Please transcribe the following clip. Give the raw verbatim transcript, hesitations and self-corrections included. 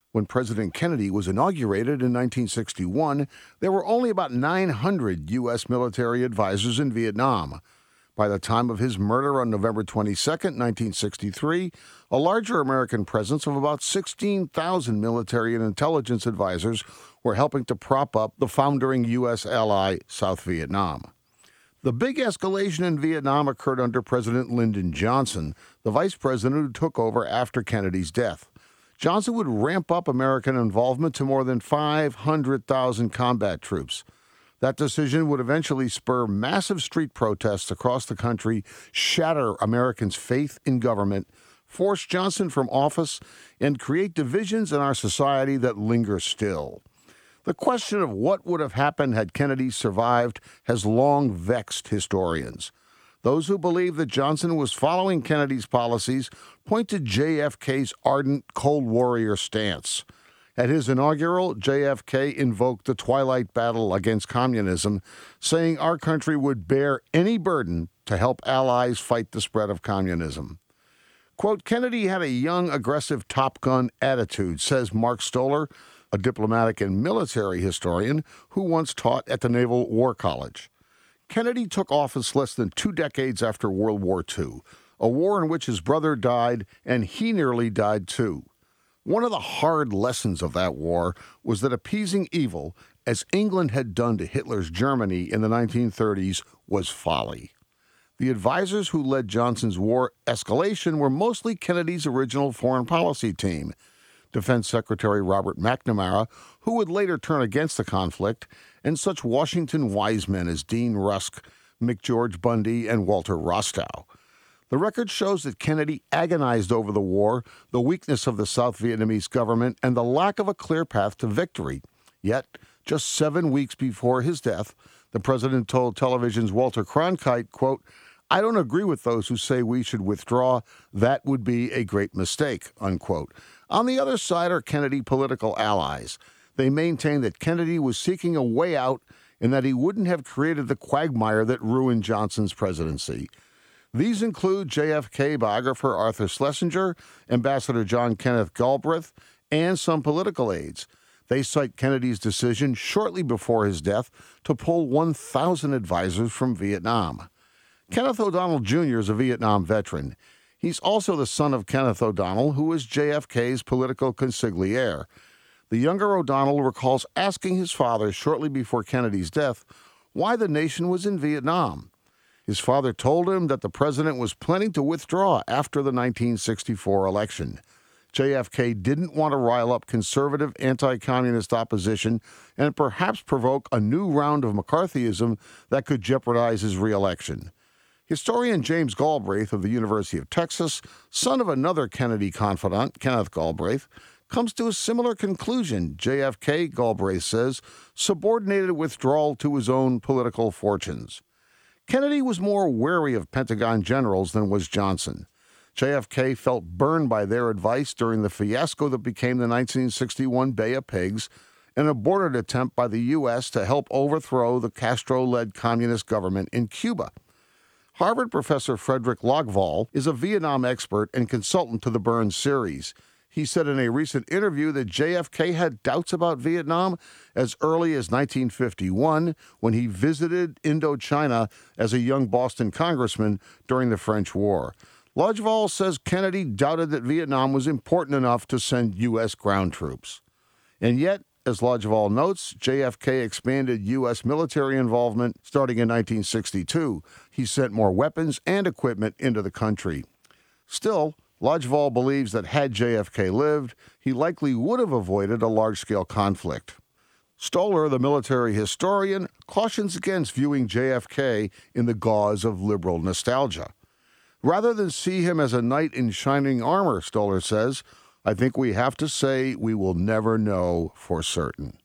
When President Kennedy was inaugurated in nineteen sixty-one, there were only about nine hundred U S military advisors in Vietnam. By the time of his murder on November twenty-second, nineteen sixty-three, a larger American presence of about sixteen thousand military and intelligence advisors were helping to prop up the foundering U S ally, South Vietnam. The big escalation in Vietnam occurred under President Lyndon Johnson, the vice president who took over after Kennedy's death. Johnson would ramp up American involvement to more than five hundred thousand combat troops. That decision would eventually spur massive street protests across the country, shatter Americans' faith in government, force Johnson from office, and create divisions in our society that linger still. The question of what would have happened had Kennedy survived has long vexed historians. Those who believe that Johnson was following Kennedy's policies point to J F K's ardent Cold Warrior stance. At his inaugural, J F K invoked the twilight battle against communism, saying our country would bear any burden to help allies fight the spread of communism. Quote, Kennedy had a young, aggressive Top Gun attitude, says Mark Stoller, a diplomatic and military historian who once taught at the Naval War College. Kennedy took office less than two decades after World War Two, a war in which his brother died and he nearly died too. One of the hard lessons of that war was that appeasing evil, as England had done to Hitler's Germany in the nineteen thirties, was folly. The advisors who led Johnson's war escalation were mostly Kennedy's original foreign policy team. Defense Secretary Robert McNamara, who would later turn against the conflict, and such Washington wise men as Dean Rusk, McGeorge Bundy, and Walter Rostow. The record shows that Kennedy agonized over the war, the weakness of the South Vietnamese government, and the lack of a clear path to victory. Yet, just seven weeks before his death, the president told television's Walter Cronkite, quote, I don't agree with those who say we should withdraw. That would be a great mistake, unquote. On the other side are Kennedy political allies. They maintain that Kennedy was seeking a way out and that he wouldn't have created the quagmire that ruined Johnson's presidency. These include J F K biographer Arthur Schlesinger, Ambassador John Kenneth Galbraith, and some political aides. They cite Kennedy's decision shortly before his death to pull one thousand advisors from Vietnam. Kenneth O'Donnell Junior is a Vietnam veteran. He's also the son of Kenneth O'Donnell, who was J F K's political consigliere. The younger O'Donnell recalls asking his father shortly before Kennedy's death why the nation was in Vietnam. His father told him that the president was planning to withdraw after the nineteen sixty-four election. J F K didn't want to rile up conservative anti-communist opposition and perhaps provoke a new round of McCarthyism that could jeopardize his reelection. Historian James Galbraith of the University of Texas, son of another Kennedy confidant, Kenneth Galbraith, comes to a similar conclusion. J F K, Galbraith says, subordinated withdrawal to his own political fortunes. Kennedy was more wary of Pentagon generals than was Johnson. J F K felt burned by their advice during the fiasco that became the nineteen sixty-one Bay of Pigs, an aborted attempt by the U S to help overthrow the Castro-led communist government in Cuba. Harvard professor Frederick Logval is a Vietnam expert and consultant to the Burns series. He said in a recent interview that J F K had doubts about Vietnam as early as nineteen fifty-one, when he visited Indochina as a young Boston congressman during the French War. Logval says Kennedy doubted that Vietnam was important enough to send U S ground troops. And yet, as Logval notes, J F K expanded U S military involvement starting in nineteen sixty-two. He sent more weapons and equipment into the country. Still, Logval believes that had J F K lived, he likely would have avoided a large-scale conflict. Stoller, the military historian, cautions against viewing J F K in the gauze of liberal nostalgia. Rather than see him as a knight in shining armor, Stoller says, I think we have to say we will never know for certain.